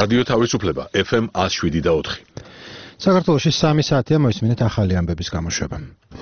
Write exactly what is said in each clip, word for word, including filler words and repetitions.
რადიო თავისუფლება ეფ ემ one oh seven და four. საქართველოში სამი საათია მოისმინეთ ახალი ამბების გამოშვება.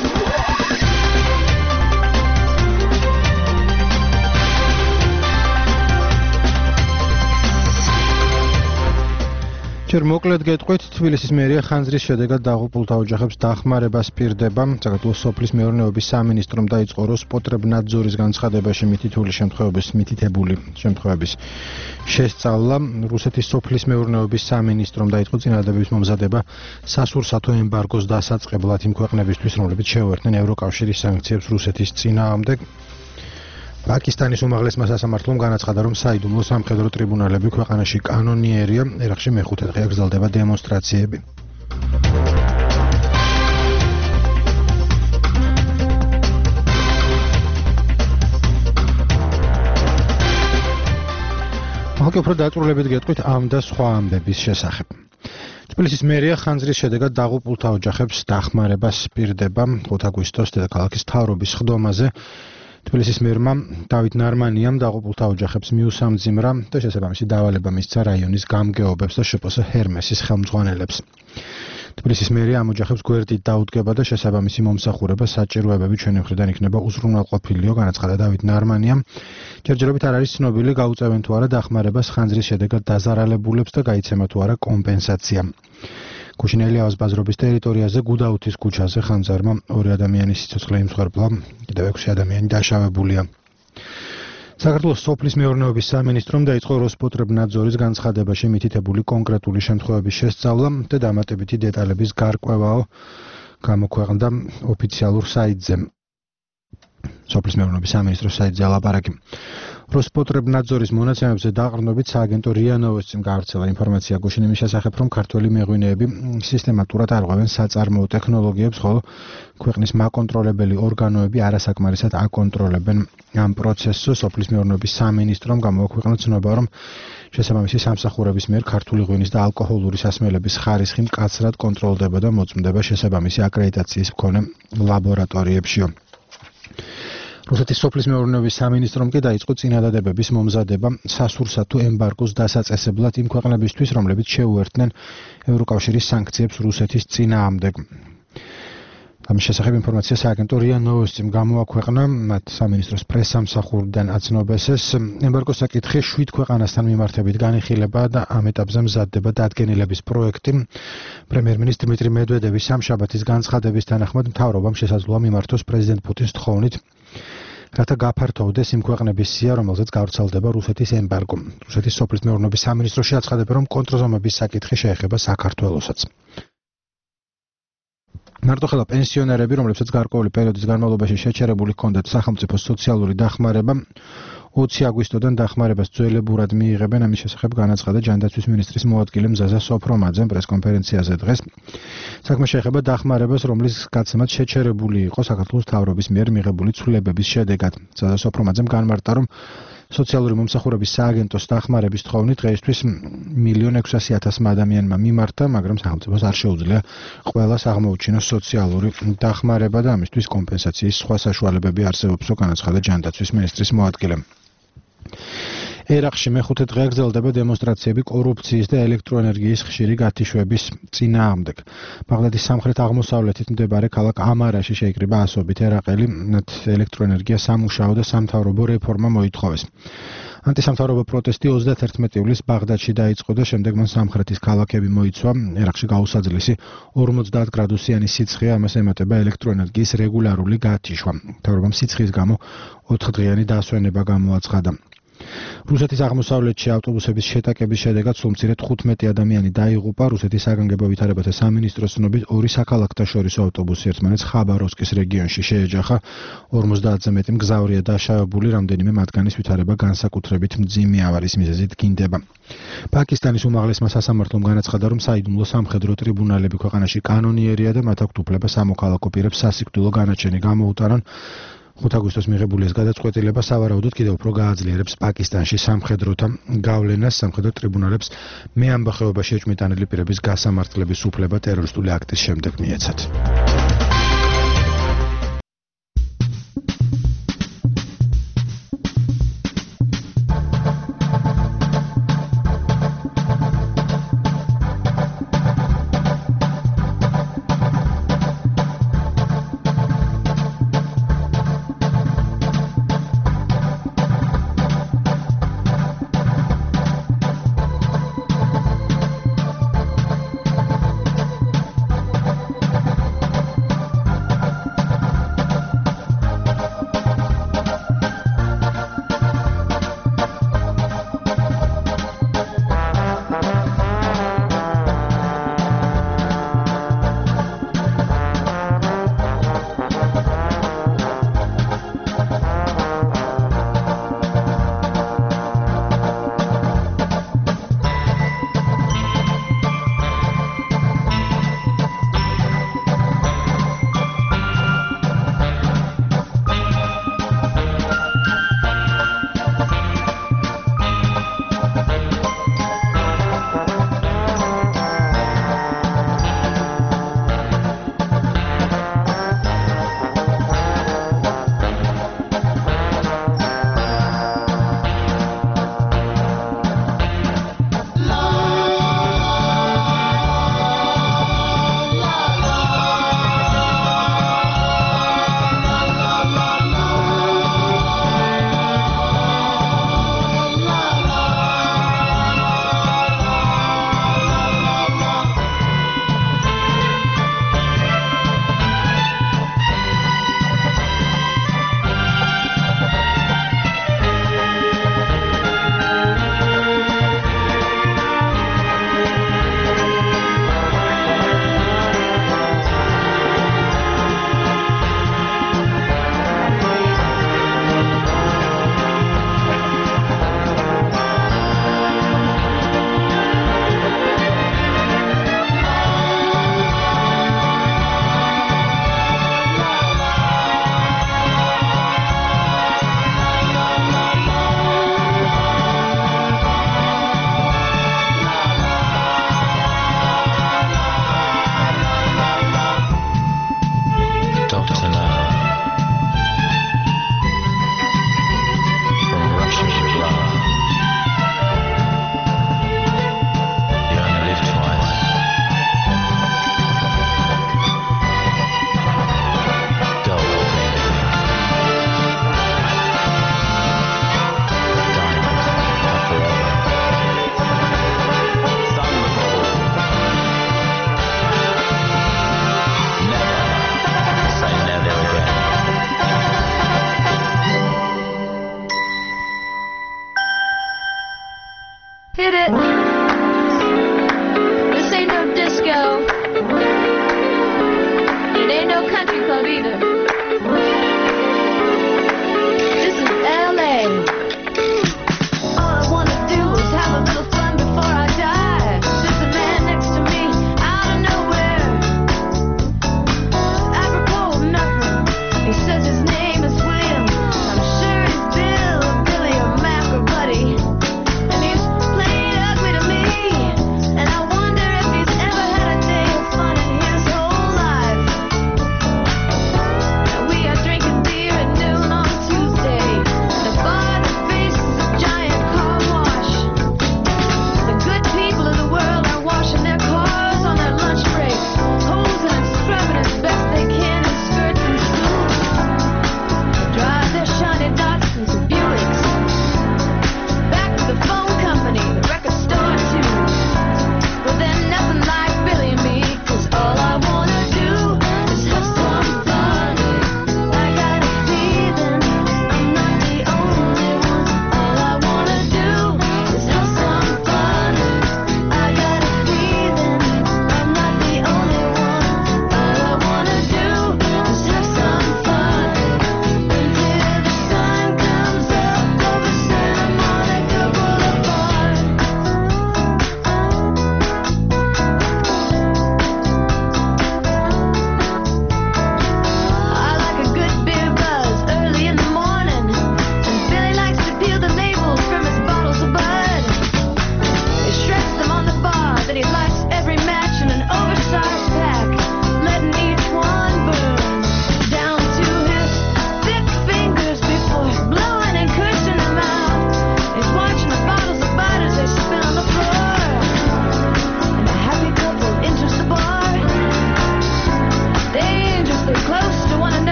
ჯერ მოკლედ გეტყვით, თბილისის მერია ხანძრის შედეგად დაღუპულთა ოჯახებს დახმარებას პირდება. საქართველოს სოფლის მეურნეობის სამინისტრომ დაიწყო როსპოტრებნადზორის განცხადებაში მითითებული შემთხვევების მითითებული შემთხვევების შესწავლა. რუსეთის სოფლის მეურნეობის სამინისტრომ დაიწყო წინადადების მომზადება სასურსათო ემბარგოს დასაწყებლად იმ ქვეყნებისთვის, რომლებიც შეუერთდნენ ევროკავშირის სანქციებს რუსეთის წინააღმდეგ. პაკისტანის უმაღლესმა სასამართლომ განაცხადა, რომ საიდუმლო სამხედრო ტრიბუნალები ქვეყანაში კანონიერია. ერაყში მეხუთე დღეა გრძელდება დემონსტრაციები. ახლა უფრო დაწვრილებით გეტყვით ამ და სხვა ამბების შესახებ. თბილისის მერია ხანძრის შედეგად დაღუპულთა ოჯახებს დახმარებას პირდება. ხუთ აგვისტოს დედაქალაქის მთავრობის სხდომაზე თბილისის მერმა დავით ნარმანიამ დაღუპულთა ოჯახებს მიუსამძიმრა და შესაბამისი დავალება მისცა რაიონის გამგეობებს და შპს ჰერმესის ხელმძღვანელებს. თბილისის მერია ამ ოჯახებს გვერდით დაუდგება და შესაბამისი მომსახურება საჭიროებები ჩვენი მხრიდან იქნება უზრუნველყოფილიო, განაცხადა დავით ნარმანიამ. ჯერჯერობით არ არის ცნობილი გაუწევენ თუ არა დახმარებას ხანძრის შედეგად დაზარალებულებს და გაიცემა თუ არა კომპენსაცია. კუშინელიაოს ბაზრობის ტერიტორიაზე გუდაუთის ქუჩაზე ხანძარმა ორი ადამიანის სიცოცხლე იმსხვერპლა, კიდევ ექვსი ადამიანი დაშავებულია. საქართველოს სოფლის მეურნეობის სამინისტრომ დაიწყო როსპოტრებნადზორის განცხადებაში მითითებული კონკრეტული შემთხვევების შესწავლა და დამატებითი დეტალების გარკვევაო გამოქვეყნდა ოფიციალურ საიტზე. სოფლის მეურნეობის სამინისტროს საიტზე ალაპარაკი. როსპოტრებნადზორის მონაცემებზე დაყრდნობით სააგენტო რია ნოვოსტიმ გაავრცელა ინფორმაცია გუშინ იმის შესახებ, რომ ქართველი მეღვინეები სისტემატურად არღვევენ საწარმოო ტექნოლოგიებს, ხოლო ქვეყნის მაკონტროლებელი ორგანოები არასაკმარისად აკონტროლებენ ამ პროცესს. სოფლის მეურნეობის სამინისტრომ გამოაქვეყნა ცნობა, რომ შესაბამისი სამსახურების მიერ ქართული ღვინის და ალკოჰოლური სასმელების ხარისხი მკაცრად კონტროლდება და მოწმდება შესაბამისი აკრედიტაციის მქონე ლაბორატორიებშიო. რუსეთის სოფლის მეურნეობის სამინისტრომ კი დაიწყო წინადადებების მომზადება სასურსათო ემბარგოს დასაწესებლად იმ ქვეყნებისთვის, რომლებიც შეუერთდნენ ევროკავშირის სანქციებს რუსეთის წინააღმდეგ. ამის შესახებ ინფორმაცია სააგენტო რია ნოვოსტიმ გამოაქვეყნა, მათ სამინისტროს პრესსამსახურიდან აცნობეს ეს. ემბარგოს საკითხი შვიდ ქვეყანასთან მიმართებით განიხილება და ამ ეტაპზე მზადდება დადგენილების პროექტი. პრემიერ-მინისტრი დმიტრი მედვედევის სამშაბათის განცხადების თანახმად მთავრობამ შესაძლოა მიმართოს პრეზიდენტ პუტინის თხოვნით, რათა გაფართოვდეს იმ ქვეყნების სია, რომელზეც გავრცელდება რუსეთის ემბარგო. რუსეთის სოფლის მეურნეობის სამინისტროში აცხადებენ, რომ კონტრზომების საკითხი შეეხება საქართველოსაც. მარტოხელა პენსიონერები, რომლებსაც გარკვეული პერიოდის განმავლობაში შეჩერებული ჰქონდათ სახელმწიფოს სოციალური დახმარება, ოცი აგვისტოდან დახმარებას ძველებურად მიიღებენ. ამის შესახებ განაცხადა ჯანდაცვის მინისტრის მოადგილე მზაზა სოფრომაძემ პრესკონფერენციაზე დღეს. საქმე შეეხება დახმარებას, რომლის გაცემაც შეჩერებული იყო საქართველოს მთავრობის მიერ მიღებული ცვლილებების შედეგად. მზაზა სოფრომაძემ განმარტა, რომ სოციალური მომსახურების სააგენტოს დახმარების თხოვნით დღეისთვის მილიონ ექვსასი ათასმა ადამიანმა მიმართა, მაგრამ სახელმწიფოს არ შეუძლია ყველას აღმოუჩინოს სოციალური დახმარება და ამისთვის კომპენსაციის სხვა საშუალებები არსებობსო, განაცხადა ჯანდაცვის მინისტრის მოადგილემ. ერაყში მეხუთე დღეა გრძელდება დემონსტრაციები კორუფციის და ელექტროენერგიის ხშირი გათიშვების წინააღმდეგ. ბაღდადის სამხრეთ-აღმოსავლეთით მდებარე ქალაქ ამარაში შეიკრიბა ასობით ერაყელი, მათ ელექტროენერგია სამუშაო და სამთავრობო რეფორმა მოითხოვეს. ანტისამთავრობო პროტესტი ოცდაათერთი ივლისს ბაღდადში დაიწყო და შემდეგ მან სამხრეთის ქალაქები მოიცვა. ერაყში გაუსაძლისი ორმოცდაათ გრადუსიანი სიცხე, ამას ემატება ელექტროენერგიის რეგულარული გათიშვა. მთავრობამ სიცხის გამო ოთხდღიანი დასვენება გამოაცხადა. რუსეთის აღმოსავლეთში ავტობუსების შეტაკების შედეგად სულმცირედ თხუთმეტი ადამიანი დაიღუპა. რუსეთის საგანგებო ვითარებათა სამინისტროს ცნობით ორი საქალაქთაშორისო ავტობუსი ერთმანეთს ხაბაროვსკის რეგიონში შეეჯახა. ორმოცდაათზე მეტი მგზავრია დაშავებული, რამდენიმე მათგანის ვითარება განსაკუთრებით მძიმე ავარიის მიზეზით გინდება. პაკისტანის უმაღლესმა სასამართლომ განაცხადა, რომ საიდუმლო სამხედრო ტრიბუნალები ქვეყანაში კანონიერია და მათ აქვთ უფლება სამოქალაქო პირებს სასიკვდილო განაჩენი გამოუტანონ. ხუთ აგვისტოს მიღებული ეს გადაწყვეტილება სავარაუდოდ კიდევ უფრო გააძლიერებს პაკისტანში სამხედროთა გავლენას. სამხედრო ტრიბუნალებს მეამბახეობაში ეჭვმიტანილი პირების გასამართლების უფლება ტერორისტული აქტის შემდეგ მიეცათ.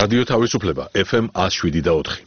რადიო თავისუფლება F M one oh seven და four.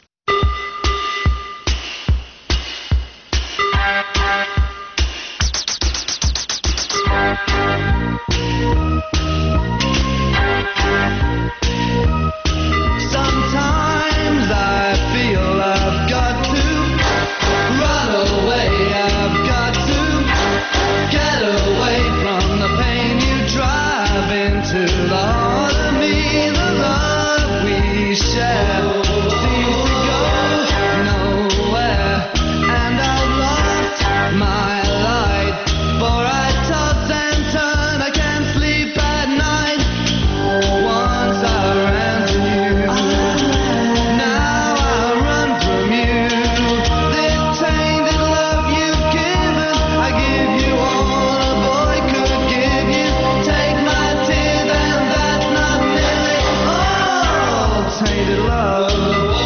Sometimes I feel I've got to run away, I've got to get away from the pain you drive into the heart of me. The love we share seems to go nowhere, and I've lost my light, for I toss and turn, I can't sleep at night. Once I ran to you, now I run from you. This tainted love you've given, I give you all a boy could give you. Take my tears and that's not nearly all. Tainted love,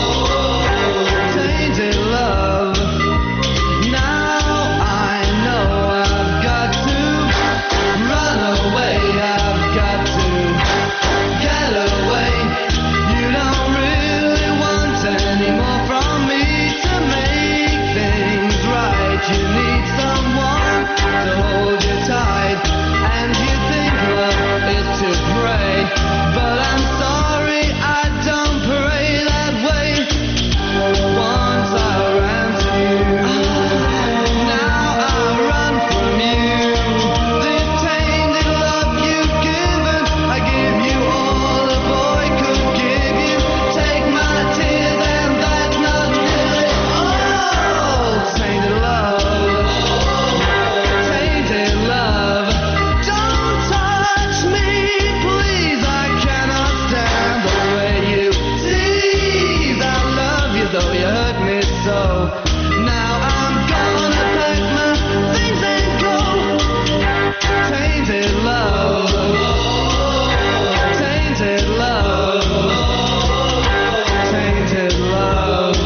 tainted love. Now I know I've got to run away, I've got to get away. You don't really want any more from me to make things right. You need someone to hold you tight, and you think love is to pray, but I'm sorry, I don't pray that way. Once I ran to you, now I run from you. This tainted love you've given, I give you all a boy could give you. Take my tears and that's not nearly all. Tainted love, tainted love. Don't touch me, please, I cannot stand the way you tease. I love you though you hurt me so. Now I'm gonna pack my things and go. Tainted love, tainted love, tainted love,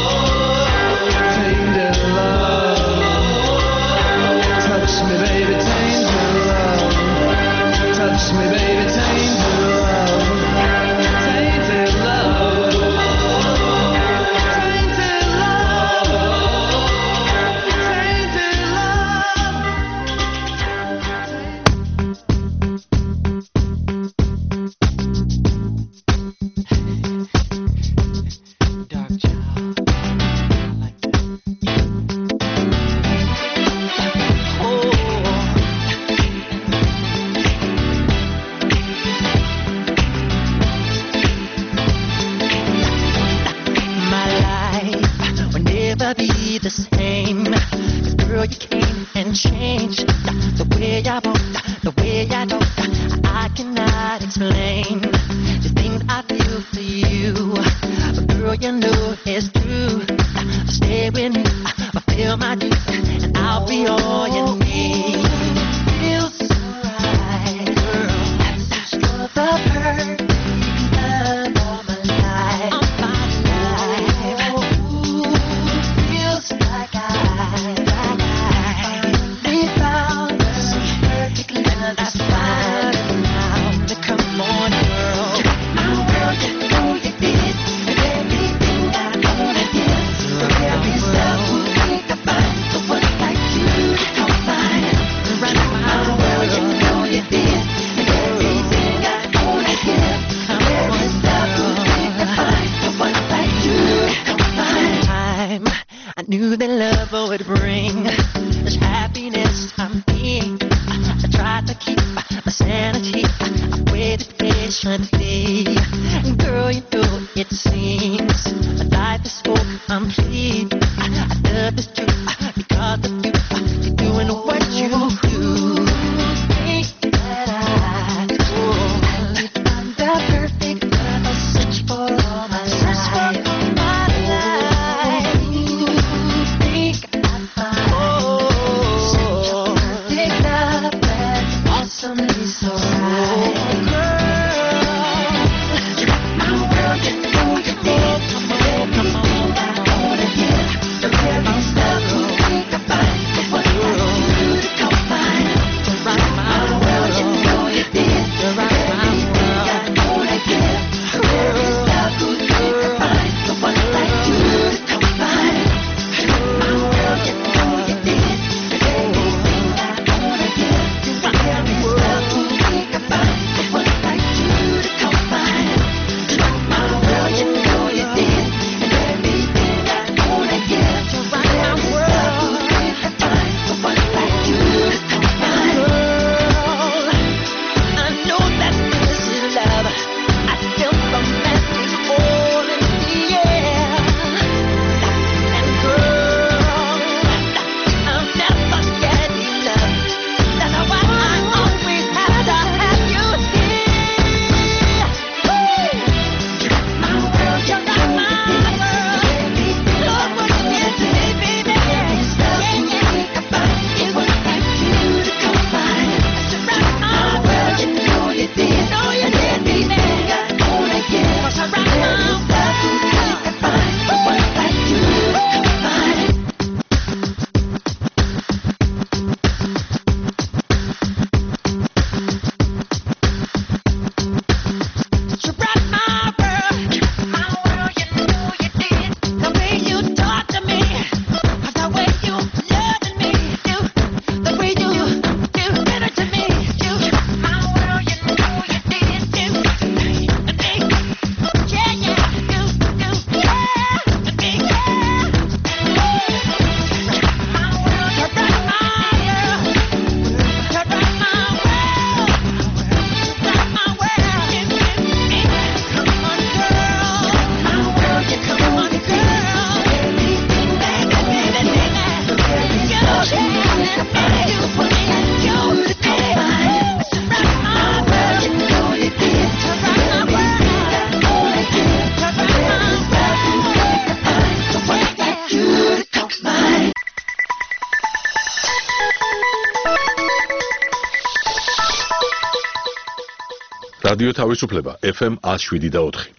tainted love. Touch me, baby, tainted love. Touch me, baby, tainted love. Tainted love. Tainted love. Tainted love. Dark child, like that. Oh. My life will never be the same. 'Cause girl, you came and changed the way I walk, the way I talk. I cannot explain the things I feel for you. But girl, you know it's true. Stay with me, fulfill my dreams, and I'll be all you need. Feels so right, girl. That's the perfect love of my life. I'm finally feels like I finally found the perfect love. That's fine now. Come on, girl. My world, you know you did everything I wanna give. So every step we need to find the one like you. Come find right now. My world, you know you did everything I wanna give. Every step we need to find the one like you. Come find time. I knew that love would bring this happiness I'm being. I tried to keep my sanity. I waited patiently. Girl, you know it seems my life is so complete. I love this too because of you. You're doing what you do. Think that I do. I'm the perfect love I search for all my life. My life. Think I find such a perfect love that's awesomely so right. Girl, my world, you know you did everything I wanna give. The very step რადიო თავისუფლება ეფ ემ one oh seven და four.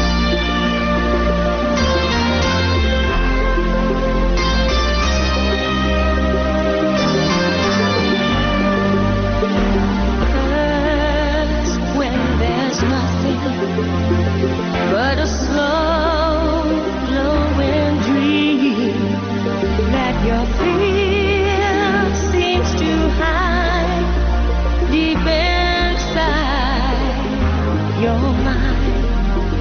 But a slow glowing dream that your fear seems to hide deep inside your mind.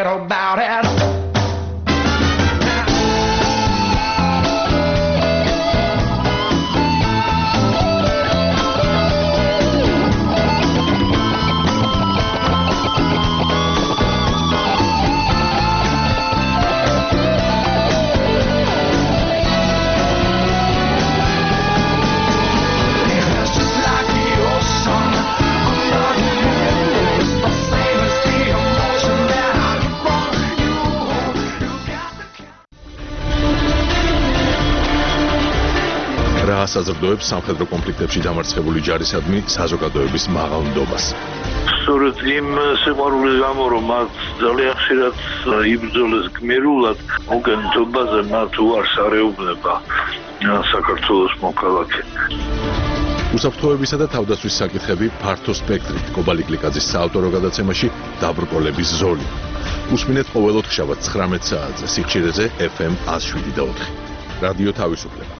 about it. რა საზრდოებს სამხედრო კონფლიქტებში დამარცხებული ჯარისადმი საზოგადოების მაღალ ნდობას. სწორედ იმ სიყვარულის გამო, რომ მათ ძალიან ხშირად იბრძოლეს გმირულად, მოგენთობაზე მათ უარს არეუბნება საქართველოს მოქალაქე. უსაფრთხოებისა და თავდაცვის საკითხები ფართო სპექტრით კობალი კლიკაძის საავტორო გადაცემაში დაბრკოლების ზოლი. უსმინეთ ყოველ ოთხშაბათს ცხრამეტ საათზე სიხშირეზე ეფ ემ ათს შვიდი და ოთხი. რადიო თავისუფლება.